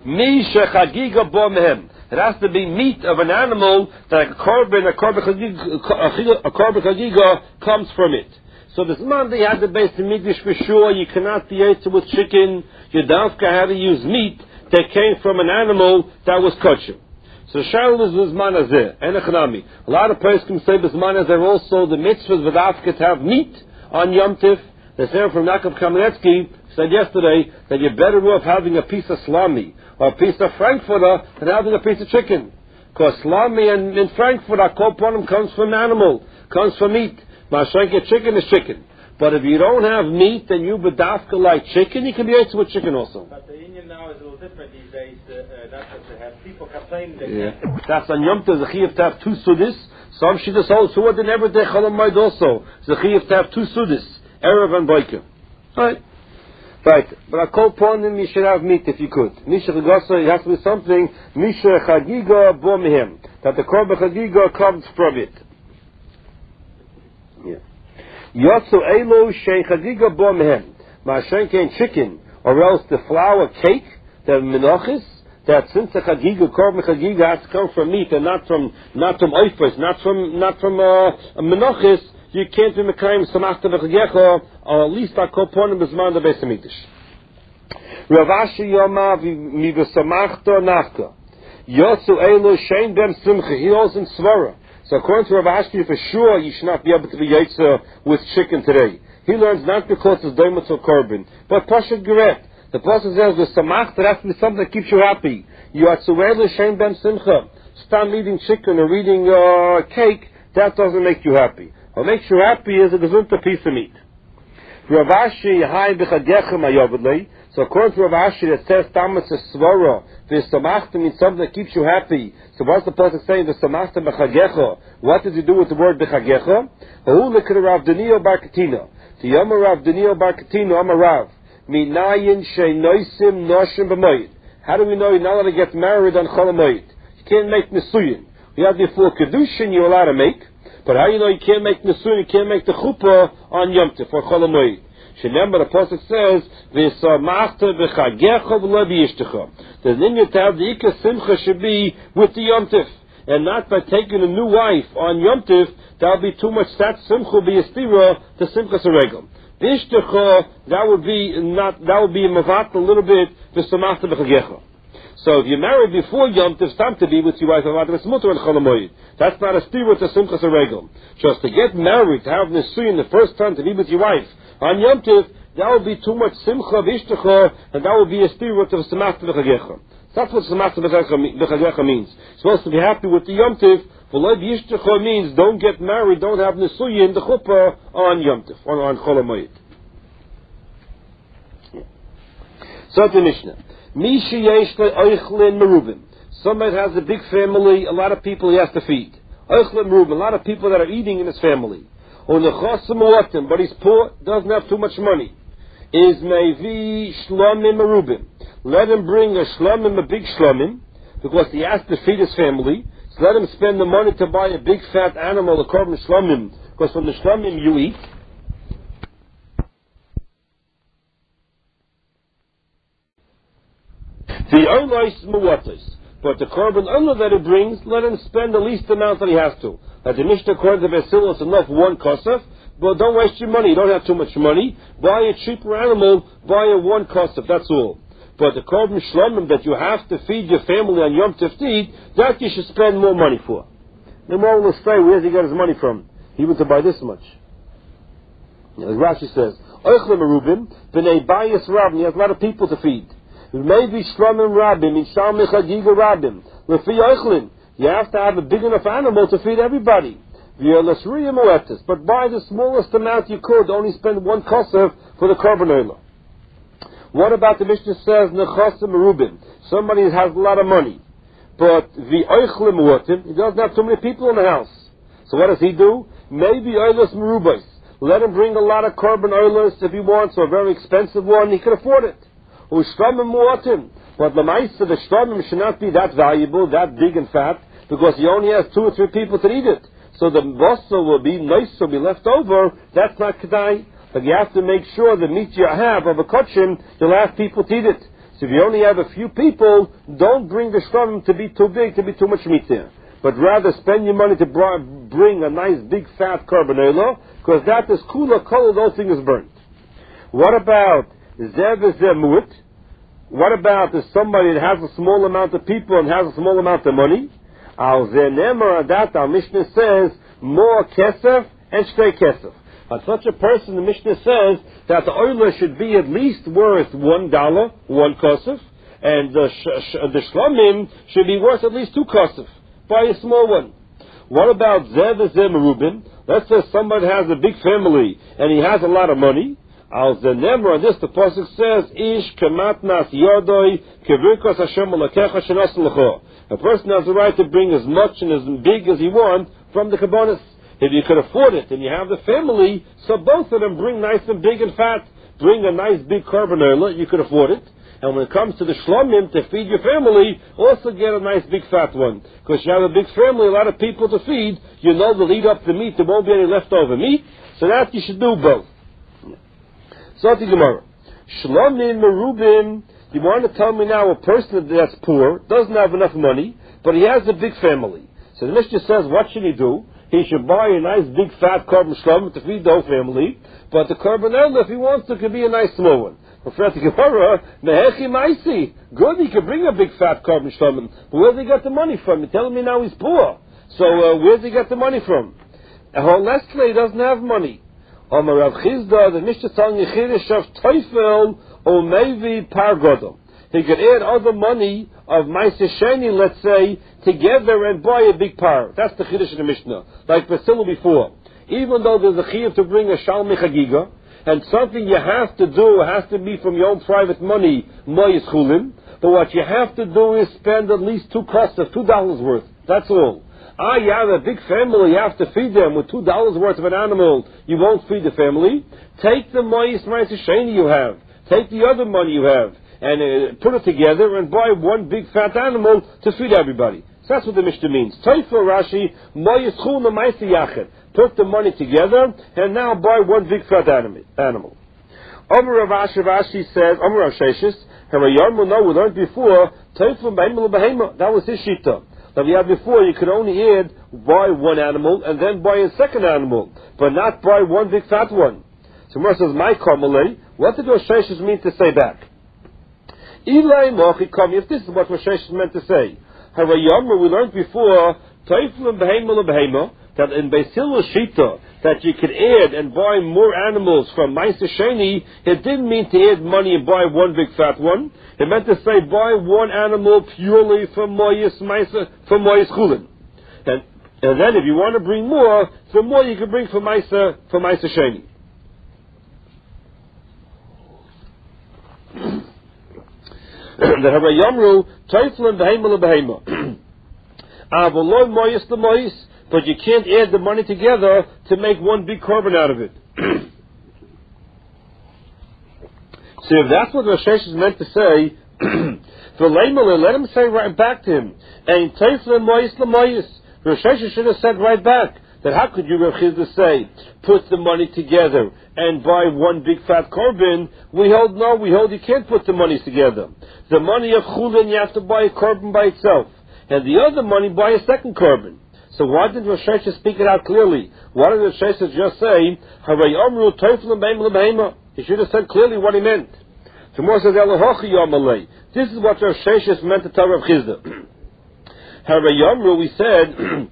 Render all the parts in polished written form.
Mi shechagiga bo mehem. It has to be meat of an animal that a korban chagiga comes from it. So this man they had the base of Mikdash for sure. You cannot be ate with chicken. You don't have to use meat that came from an animal that was kosher. So Shaul is Bisman Azeh, Enechnami. A lot of persons say Bisman Azeh also the mitzvahs with Africa to have meat on Yom Tif. The Sarah from Yaakov Kamenetsky said yesterday that you're better off having a piece of salami or a piece of frankfurter than having a piece of chicken. Because salami and frankfurter, koponim comes from animal, comes from meat. Mashenka chicken is chicken. But if you don't have meat and you bedafka like chicken, you can be ate with chicken also. But the Indian now is a little different these days. That's what they have. People complain that that's on Yom Tov. The chiyuv to have two sudis. Some shidduch hold so what in every day chalamayid also. The chiyuv to have two sudis, erev and boiker. Right. But a kol ponim you should have meat if you could. Misha chagasa, it has to be something. Misha chagiga bo mehem, that the korban chagiga comes from it. Yeah. Yotzu elo shein chagiga bo mehem. Ma'ashenkein chicken, or else the flour cake, the menachis, that since the chagiga, korban chagiga has to come from meat and not from oifers, not from menachis, you can't be mekayim samachta v'chagecha, or at least a koponim b'zman the Beis Hamikdash. Rav Ashi yoma mi v'samachta nafka. Yotzu elo shein bem simcha. He holds in svara. So according to Rav Ashi, for sure you should not be able to be yotza with chicken today. He learns not because it's doimat or korban, but pashat geret. The pasuk says the samachta has to be something that keeps you happy. Yotzu elo shein bem simcha. Stop eating chicken or eating cake. That doesn't make you happy. What makes you happy is a gesunter piece of meat. Rav Ashi hai b'chagechem ayovadlei. So according to Rav Ashi, it says tamas svara. V'samachta means something that keeps you happy. So what's the pasuk saying? V'samachta b'chagecha. What does he do with the word b'chagecha? Hu lekra Rav Daniel bar Katina. To Yom Rav Daniel bar Katina Amar Rav. Minayin sheinoisim noshim b'moed. How do we know you're not allowed to get married on Chol HaMoed? You can't make nisuyin. You have the full kedushin you're allowed to make. But how you know you can't make nisuyin, you can't make the chuppah on Yom Tov or Chol HaMoed? Remember, the pasuk says, "V'samachta b'chagecha v'lo b'yishtecha." The ninyan to have the ikar simcha should be with the Yom Tov, and not by taking a new wife on Yom Tov. That would be too much. That simcha will be a stira to simchas haregel. B'yishtecha, that would be mavat a little bit v'samachta b'chagecha. So if you're married before Yom Tov, it's time to be with your wife. It's mutter and Chol HaMoed. That's not a stira to simchas haregel. Just to get married, to have nisuyin the first time to be with your wife on Yom Tov, that would be too much simcha v'ishtecha, and that would be a stira to samachta v'chagecha. That's what samachta v'chagecha means. You're supposed to be happy with the Yom Tov. V'lo v'yishtecha means don't get married, don't have nisuyin the chuppah on Yom Tov, on Chol HaMoed. So the Mishnah. Mishi yesh le'oichlin merubim. Somebody has a big family, a lot of people he has to feed. Oichlin merubim, a lot of people that are eating in his family. But he's poor, doesn't have too much money. Is mevi shlomim merubim. Let him bring a shlomim, a big shlomim, because he has to feed his family. So let him spend the money to buy a big fat animal, a korban shlomim, because from the shlomim you eat. The olos muwatos. But the korban olah that he brings, let him spend the least amount that he has to. Like the Mishnah according to Basil, it's enough one kosef, but don't waste your money. You don't have too much money. Buy a cheaper animal, buy a one kosef, that's all. But the korban shlomim that you have to feed your family on Yom Tov to eat, that you should spend more money for. The moral will say, where does he get his money from? He went to buy this much. As Rashi says, Oichlem merubim, b'nei bayis rabim, he has a lot of people to feed. Maybe shlomim rabim, inshal mechagiga rabim. Lefi oichlin, you have to have a big enough animal to feed everybody. But buy the smallest amount you could, only spend one kosef for the korban olah. What about the Mishnah says nechasim merubim? Somebody has a lot of money, but the oichlem watim, he doesn't have too many people in the house. So what does he do? Maybe oilos merubos. Let him bring a lot of korban oilos if he wants, or a very expensive one, he can afford it. Ushlamim muatim. But the ma'isa, the shlamim should not be that valuable, that big and fat, because he only has 2 or 3 people to eat it. So the bossa will be nice, will be left over. That's not kedai. But you have to make sure the meat you have of a kachim, you'll have people to eat it. So if you only have a few people, don't bring the shlamim to be too big, to be too much meat there. But rather spend your money to bring a nice big fat korban olah, because that is kula kol, those things is burnt. What about zev mu'it? What about if somebody that has a small amount of people and has a small amount of money? Al zenemar adat, our Mishnah says, more kesef and shtei kesef. On such a person, the Mishnah says that the oiler should be at least worth $1, one kosef, and the shlamim should be worth at least 2 kosef. Buy a small one. What about zev merubim? Let's say somebody has a big family and he has a lot of money. Al zenemar, this the pasuk says, ish kematnas yodoi kevirkos Hashem alakecha shenas lecho. A person has the right to bring as much and as big as he wants from the kabbonis. If you could afford it and you have the family, so both of them bring nice and big and fat. Bring a nice big korban olah, you could afford it. And when it comes to the shlamim to feed your family, also get a nice big fat one. Because you have a big family, a lot of people to feed, you know they'll eat up the meat, there won't be any leftover meat. So that you should do both. So the Gemara. Shlamim merubim, you want to tell me now a person that's poor, doesn't have enough money, but he has a big family. So the Mishnah says, what should he do? He should buy a nice big fat korban shlamim to feed the whole family, but the korban olah, if he wants to, could be a nice small one. Good, he can bring a big fat korban shlamim, but where does he get the money from? You're telling me now he's poor. So where does he get the money from? Leslie doesn't have money. Amar Rav Chizda, the Mishnah telling you chiddush of teifel or maybe pargodol. He could add other money of Ma'aseh Sheni, let's say, together and buy a big par. That's the chiddush of the Mishnah, like Basila before. Even though there's a chiyuv to bring a shalmi chagiga, and something you have to do has to be from your own private money, moyis chulim, but what you have to do is spend at least $2 worth. That's all. You have a big family, you have to feed them with $2 worth of an animal. You won't feed the family. Take the moyis Ma'aseh Sheni you have. Take the other money you have. And put it together and buy one big fat animal to feed everybody. So that's what the Mishnah means. Toifel Rashi, moyis chulna ma'aseh yached. Put the money together and now buy one big fat animal. Omer Rav Ashi says, Omer Rav Sheshis, no, we learned before, Toifel b'heimel b'heima. That was his shita. Now we had before, you could only buy one animal and then buy a second animal, but not buy one big fat one. So Gemara says, my karmelei, what did Rav Sheshis mean to say back? If this is what Rav Sheshis meant to say, we learned before, that in Beis Hillel Shita, that you could add and buy more animals from Ma'aseh Sheni, it didn't mean to add money and buy one big fat one. It meant to say buy one animal purely from moyis chulin. And then if you want to bring more, the more you can bring from Ma'aseh Sheni. The Harayamru Teifel and Behemel Behema. Avaloi moyis the moyis, but you can't add the money together to make one big korban out of it. So if that's what Rosh Hashanah is meant to say, for Leimelin, let him say right back to him. And Teifel and moyis the moyis. Rosh Hashanah should have said right back that how could you, Rav Chizda, say put the money together and buy one big fat korban? We hold you can't put the money together. The money of chulin, you have to buy a korban by itself, and the other money buy a second korban. So why didn't Rosh Hashanah speak it out clearly? Why did Rosh Hashanah just say Haray Amru Teifel Beimel Behema? He should have said clearly what he meant. Tomorrow says Elohochi Yamalei. This is what Rosh Hashanah meant to tell Rav Chizda. Haray Amru, we said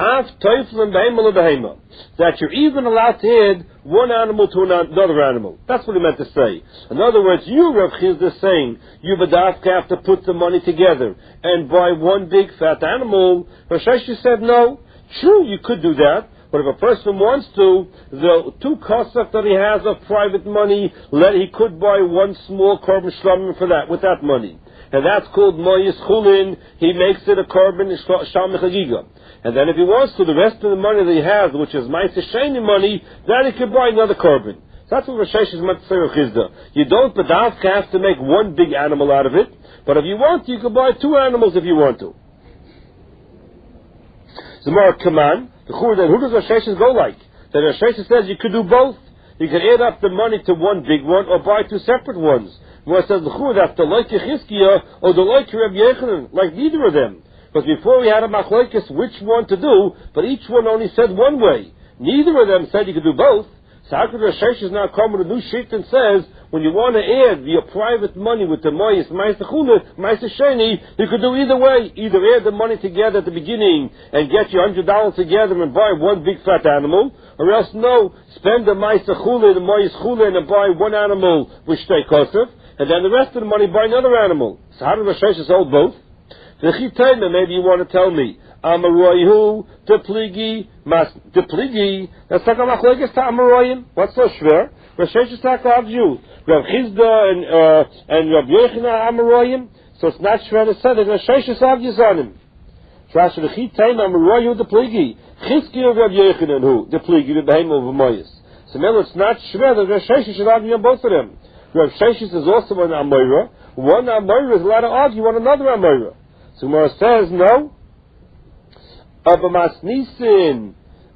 that you're even allowed to add one animal to another animal. That's what he meant to say. In other words, you, Rav Chizda, is saying you have to put the money together and buy one big fat animal. Rosh Hashanah said no. True, you could do that, but if a person wants to, the 2 kosef that he has of private money, he could buy one small korban shlamim for that, with that money. And that's called moyis chulin. He makes it a korban shalmi chagiga. And then if he wants to, the rest of the money that he has, which is Ma'aseh Sheni money, then he could buy another korban. That's what Rosh Hashanah is meant to say, Rav Chizda. You don't have to make one big animal out of it, but if you want to, you can buy 2 animals if you want to. Zimar Kaman, who does Rosh Hashanah go like? That Rosh Hashanah says you could do both. You can add up the money to one big one or buy 2 separate ones. Where it says that's the like Chizkiah or the like Rabbi Yechanan, like neither of them. Because before we had a machlokes which one to do, but each one only said one way. Neither of them said you could do both. So how could Rosh Hashanah now come with a new sheet and says, when you want to add your private money with the Moyes, Ma'aseh Chulin, Ma'aseh Sheni, you could do either way. Either add the money together at the beginning and get your $100 together and buy one big fat animal, or else no, spend the Ma'aseh Chulin, the Moyes Chulin, and buy one animal with Shtei Kosef, and then the rest of the money buy another animal. So how did Rosh Hashanah hold both? Maybe you want to tell me, Amaroihu, Depligi, Depligi, that's like a machlokes to Amaroyim. What's so schwer? Rosh Hashanah Taka you. Rav Chizda and Rav Yochanan Amaroyim. So it's not schwer to say that Rosh Hashanah argues on him. Rashi V'chitayim Amaroihu Depligi. Chizki Rav Yochanan who Depligi the Behem of Amoyis. So remember, it's not schwer that Rosh Hashanah should argue on both of them. Rav Sheshes is also an Amoira. One Amoira is allowed to argue on another Amoira. So Gemara says no. But Masnisin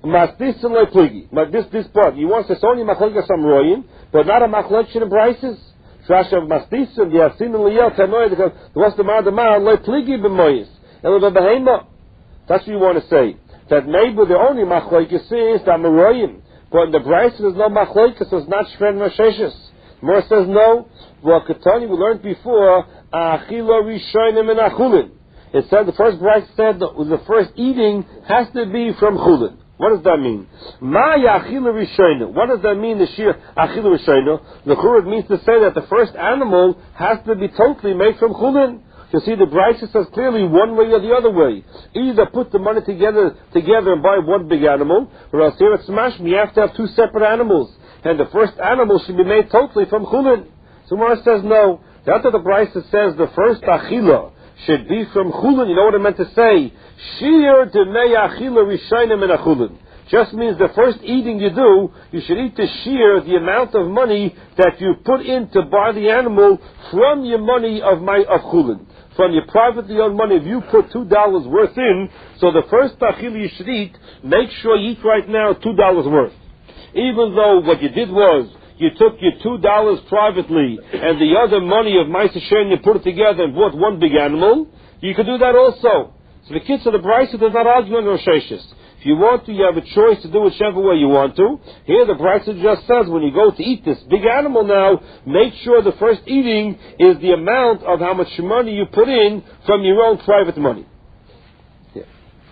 like pligi. But this part, you want to say only machlokes Amroyim, but not a machlokes in Brises. Rashi of Masnisin, the Asin and Liyel Tanoy, because what's the man like pligi b'moyis and the behema. That's what you want to say. That maybe the only machlokes is the Amroyim, but in the Brises there's no machlokes, so it's not shven Rasheshes. Gemara says no. Well, Ketani we learned before Achila Rishonim and Achulin. It said the first Bright said the first eating has to be from Chulin. What does that mean? Ma'ya Achila Rishona. What does that mean? The Shir Achila Rishona. The Churad means to say that the first animal has to be totally made from Chulin. You see, the Bright says clearly one way or the other way. Either put the money together and buy one big animal, or else here at Smash you have to have two separate animals, and the first animal should be made totally from Chulin. So Mara says no. After the Bright says the first Achila should be from Chulin. You know what I meant to say? Shir demei achila rishayim min achulin. Just means the first eating you do, you should eat the shir, the amount of money that you put in to buy the animal from your money of Chulin. From your privately owned money, if you put $2 worth in, so the first achila you should eat, make sure you eat right now $2 worth. Even though what you did was, you took your $2 privately, and the other money of Ma'aseh Sheni you put it together and bought one big animal, you could do that also. So the kids of the Brisa does not argue on Rosh Hashanah. If you want to, you have a choice to do whichever way you want to. Here the Brisa just says, when you go to eat this big animal now, make sure the first eating is the amount of how much money you put in from your own private money. Yeah.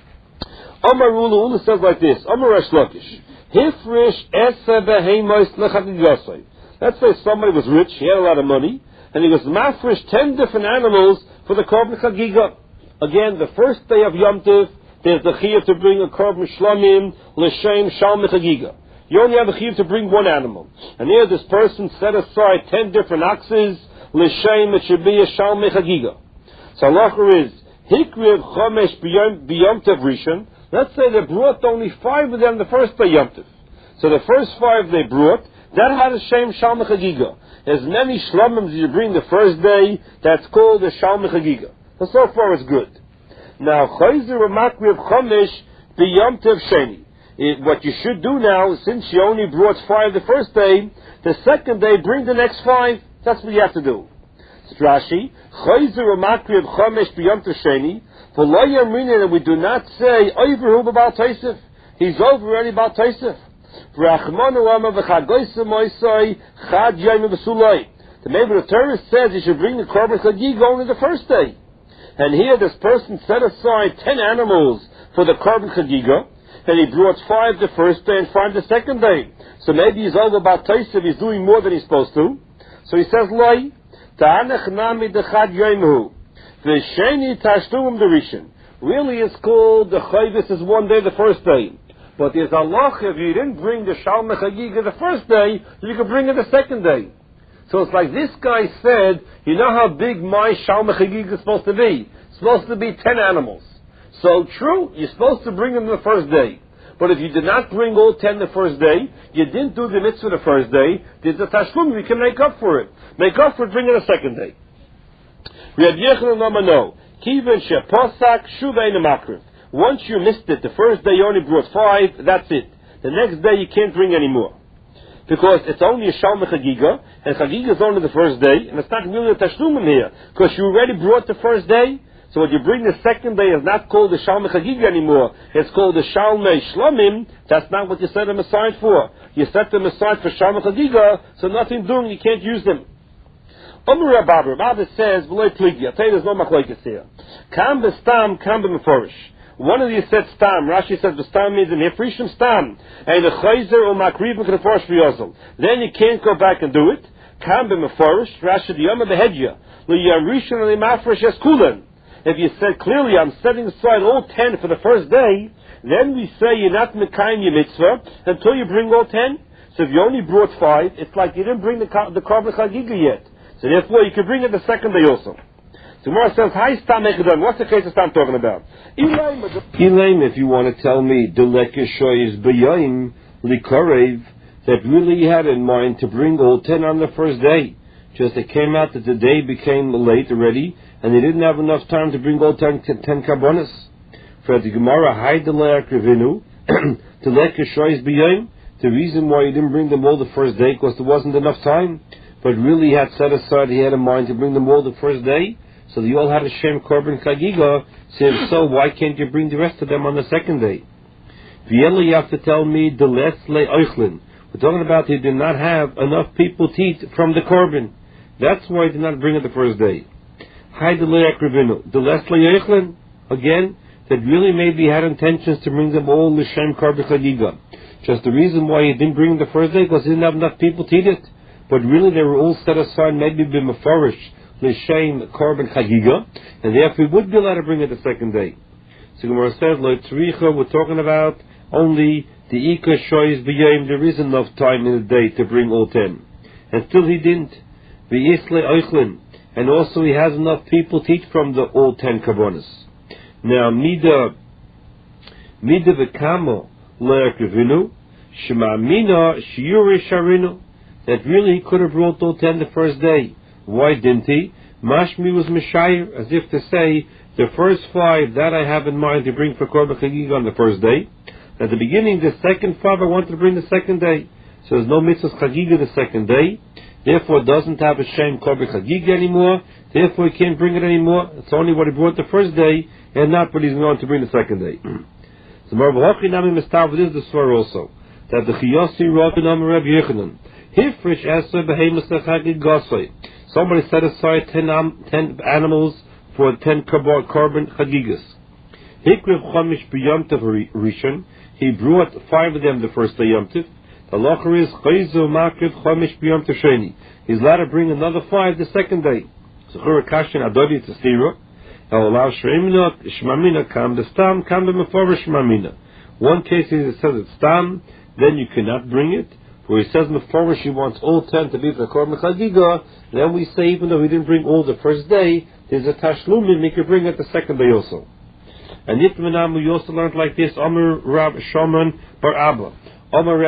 Amar Ula says like this, Amar Resh Lakish. Hifrish esa behemos lechagigosai. Let's say somebody was rich, he had a lot of money, and he was mafresh 10 different animals for the korban chagiga. Again, the first day of Yom Tov, there's the chiyuv to bring a korban shlamim l'shem shalmi chagiga. You only have a chiyuv to bring one animal, and here this person set aside 10 different oxes l'shem it should be a shalmi chagiga. So halacha is hikriv chomesh b'yom tov rishon. Let's say they brought only 5 of them the first day Yom Tov. So the first 5 they brought, that had a Shem Shalmi Chagiga. As many shlamim as you bring the first day, that's called a Shalmi Chagiga. So far it's good. Now, Chayzer Ramakri of Chomesh B'Yom Tov Sheni. What you should do now, since you only brought 5 the first day, the second day bring the next 5. That's what you have to do. Rashi, Chayzer Ramakri of Chomesh B'Yom Tov Sheni. And we do not say Overhu b'Baal Tosef. He's over already Baal Tosef. The maybe the Torah says you should bring the korban chagiga only the first day. And here this person set aside 10 animals for the korban chagiga, and he brought 5 the first day and 5 the second day. So maybe he's over Baal Tosef. He's doing more than he's supposed to. So he says Loi Ta'anach Nami Dechad Yoimuhu. The Sheni Tashlum Derishin. Really it's called the Chayvis is one day the first day. But there's a loch if you didn't bring the Shalmi Chagiga the first day, you could bring it the second day. So it's like this guy said, you know how big my Shalmi Chagiga is supposed to be? It's supposed to be 10 animals. So true, you're supposed to bring them the first day. But if you did not bring all 10 the first day, you didn't do the mitzvah the first day, there's a tashlum, you can make up for it. Make up for it, bring it the second day. Rabbi Yochanan Amano, Kiven sheposak shuvein makriv. Once you missed it, the first day you only brought 5, that's it. The next day you can't bring any more. because it's only a Shalom Chagiga, and Chagiga is only the first day, and it's not really a Tashlumim here, because you already brought the first day. So what you bring the second day is not called the Shalom Chagiga anymore. It's called the Shalom Shlomim. That's not what you set them aside for. You set them aside for Shalom Chagiga, so nothing doing, you can't use them. Rabbi says, I'll tell you there's no machlokes here. Kam b'stam, kam b'meforish. One of these said stam. Rashi says b'stam means in Hifrishim stam. And the chayzer or makriv m'keforish v'yozol. Then you can't go back and do it. Kam b'meforish, Rashi the yom b'hedya. L'yarishon l'mafresh es kulen. If you said clearly, I'm setting aside all 10 for the first day, then we say you're not mekayim your mitzvah until you bring all 10. So if you only brought 5, it's like you didn't bring the korban chagiga yet. So therefore, you can bring it the second day also. So Gemara says, "Hi, Stam Echadon." What's the case of Stam talking about? Elaim, if you want to tell me, Delekeshoy is b'yayim likorev, that really you had in mind to bring all 10 on the first day. Just it came out that the day became late already, and they didn't have enough time to bring all 10 karbonos. For the Gemara, Hi Delekevinu, Delekeshoy is b'yayim. The reason why you didn't bring them all the first day, because there wasn't enough time. But really he had set aside, he had in mind to bring them all the first day, so they all had a Shem Korban Chagiga. So why can't you bring the rest of them on the second day? V'yela, you have to tell me, the less le oichlin. We're talking about he did not have enough people to eat from the Korban. That's why he did not bring it the first day. Hi the le akrivinu, the less le oichlin. Again, that really maybe he had intentions to bring them all the Shem Korban Chagiga. Just the reason why he didn't bring them the first day, because he didn't have enough people to eat it. But really they were all set aside maybe b'meforish l'shem korban chagiga, and therefore we would be allowed to bring it the second day. So Gemara says, lo tzricha, we're talking about only the ika shoyz b'yayim, there is enough time in the day to bring all 10. And still he didn't. V'yisle oichlin, and also he has enough people to eat from the all 10 karbonos. Now, mida v'kamo le'akrivinu, shema'amina shiuri sharinu, that really he could have brought all 10 the first day. Why didn't he? Mashmi was Mishayir, as if to say, the first 5 that I have in mind to bring for Korban Chagiga on the first day. At the beginning, the second 5 I wanted to bring the second day. So there's no mitzvah Chagiga the second day. Therefore, it doesn't have a Shem Korban Chagiga anymore. Therefore, he can't bring it anymore. It's only what he brought the first day, and not what he's going to bring the second day. So Marvahochi Nami Mistav, this is the swear also, that the Chiyosi Rabbi Nami Rabbi Yechanan, Hifrish Esa Behemoth Chagig Gosoi. Somebody set aside 10 animals for 10 korban chagigas. Hikriv Chomish B'Yomtiv Rishon. He brought 5 of them the first day Yomtiv. The locher is Chayzu Makriv Chomish B'Yomtiv Sheni. He's allowed to bring another 5 the second day. So Churikashin Adodi Tzistira. El Alav Shreimina Shmamina Kam the Stam Kam the Meforish Shmamina. One case is it says it's Stam, then you cannot bring it. Where he says Meforish he wants all 10 to be for Korban Chagiga, then we say even though he didn't bring all the first day, there's a Tashlumim, he could bring it the second day also. And Yitmanam we also learned like this, Amr Rab Shoman Bar Abba. Amr